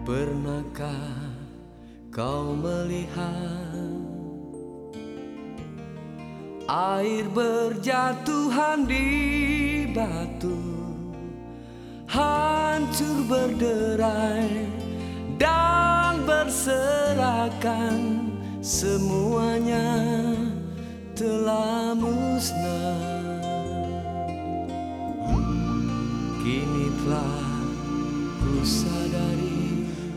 Pernahkah kau melihat air berjatuhan di batu, hancur berderai dan berserakan, semuanya telah musnah. Kini telah ku sadari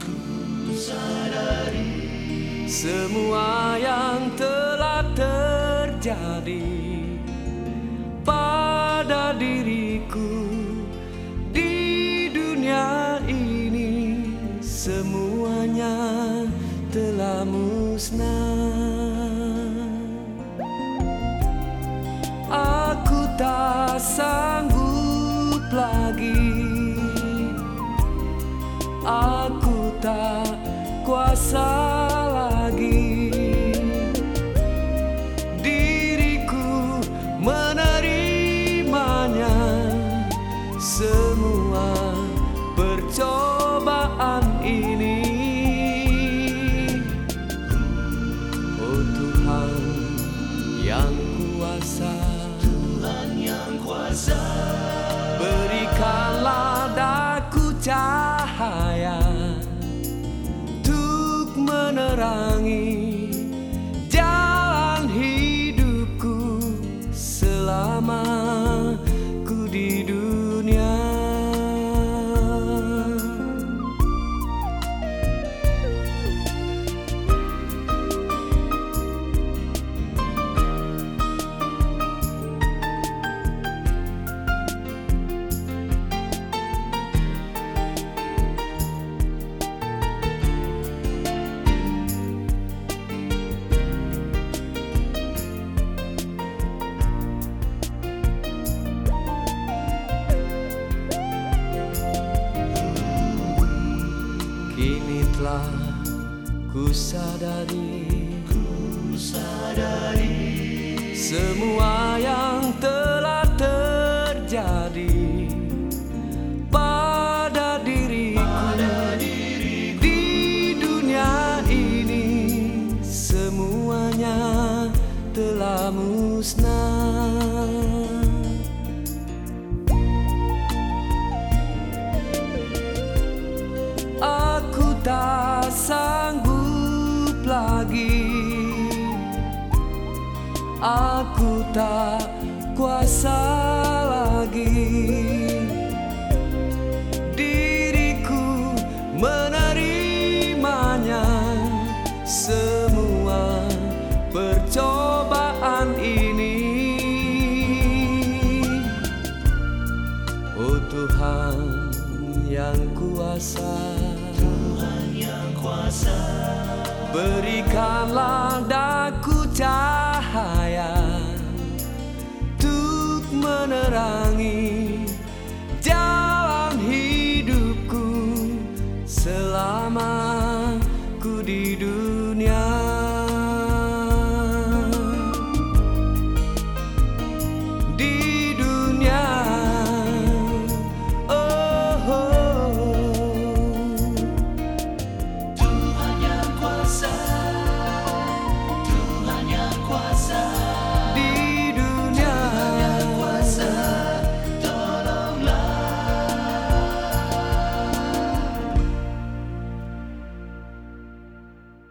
semua yang telah terjadi pada diriku di dunia ini, semuanya telah musnah. Aku tak sanggup lagi, aku tak kuasa lagi diriku menerimanya, semua percobaan ini. Oh Tuhan yang kuasa, Tuhan yang kuasa, berikanlah daku cahaya untuk menerangi jalan hidupku selama ku di dunia. Kini telah ku sadari semua yang telah terjadi pada diriku di dunia ini, semuanya telah musnah. Aku tak sanggup lagi, aku tak kuasa lagi diriku menerimanya, semua percobaan ini. Oh Tuhan yang kuasa, Tuhan yang kuasa, berikanlah